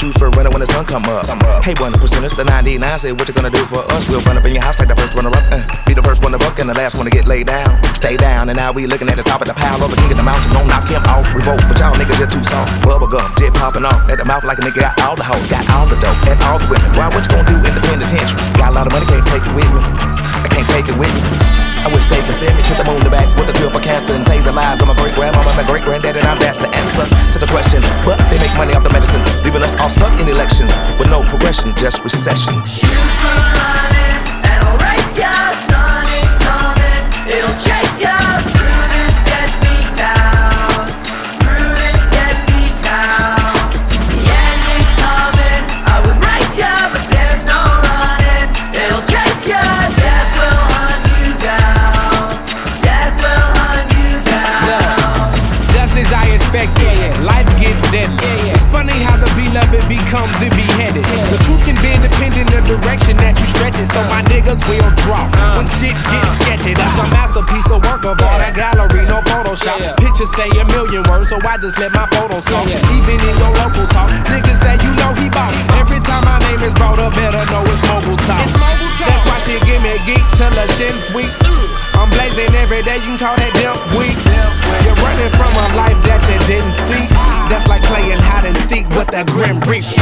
shoes for running when the sun come up. Hey, 1%ers, the 99 say what you gonna do for us? We'll run up in your house like the first runner up. Be the first one to buck and the last one to get laid down. Stay down, and now we looking at the top of the pile. Of the king of the mountain, gon' knock him off. Revolt, but y'all niggas just too soft. Bubble gum, jet popping off at the mouth like a nigga got all the hoes, got all the dope, and all the women. Why, what you gonna do in the penitentiary? Got a lot of money, can't take it with me. I can't take it with me. I wish they could send me to the moon, the back with a cure for cancer, and save the lives of my great grandmama and my great granddad, and that's the answer to the question. But they make money off the medicine, leaving us all stuck in elections with no progression, just recessions. Choose for running, and I'll race ya. Sun is coming, it'll chase ya through this deadbeat town, through this deadbeat town. The end is coming, I would race ya, but there's no running. It'll chase ya, death will hunt you down, death will hunt you down. Just as I expected, life gets deadly. It's funny how the beloved become the beheaded. The truth can be independent of the direction that you stretch it, so my niggas will drop when shit gets sketchy. That's a masterpiece of work of art, a gallery, no Photoshop. Pictures say a million words, so I just let my photos talk. Even in your local talk, niggas say you know he bought. Every time my name is brought up, better know it's mogul talk. That's why shit give me geek till the shin's weak. I'm blazing every day, you can call that damn weak. You're running from a life that you didn't see. That's like playing hide and seek with that grim reaper.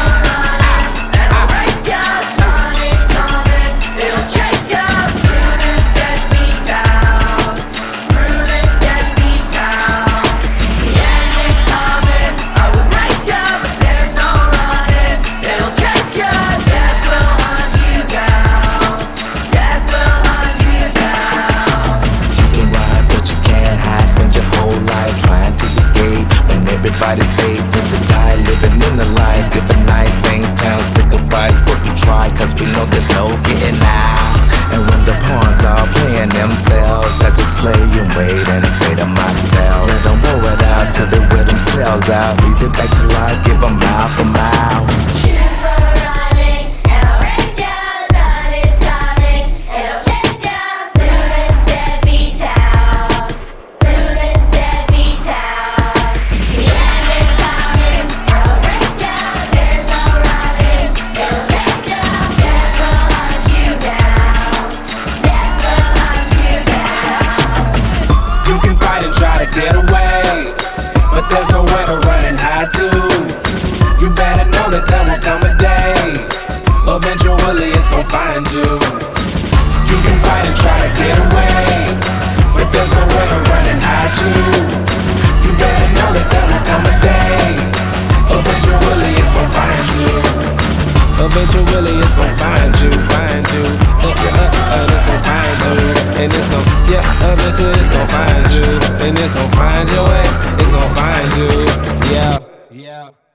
And I'll race ya, sun is coming, it'll chase ya through this deadbeat town, through this deadbeat town. The end is coming, I would race ya, but there's no running. It'll chase ya, death will hunt you down, death will hunt you down. You can run, but you can't hide. Spend your whole life trying to escape when everybody's paid to die, living in the lie. Different nights, same town, sick of vibes, but we try, cause we know there's no getting out. And when the pawns are playing themselves, I just lay and wait in a state of myself. Let them roll it out till they wear themselves out. Breathe it back to life, give them mouth for mouth. Choose for running, and I'll race ya. Sun is coming, it'll chase ya through this deadbeat town, through this deadbeat town. The end is coming, I'll race ya. There's no running, it'll chase ya. Death will hunt you down, death will hunt you down. You can fight and try to get away, but there's nowhere to run and hide to. You better know that there will come a day, eventually it's gon' find you. You can fight and try to get away, but there's nowhere to run and hide to. You better know that there will come a day, eventually it's gon' find you. Eventually it's gon' find you, find you. And it's gon' find you, and it's gon', eventually it's gon' find you, and it's gon' find your way, it's gon' find you, yeah.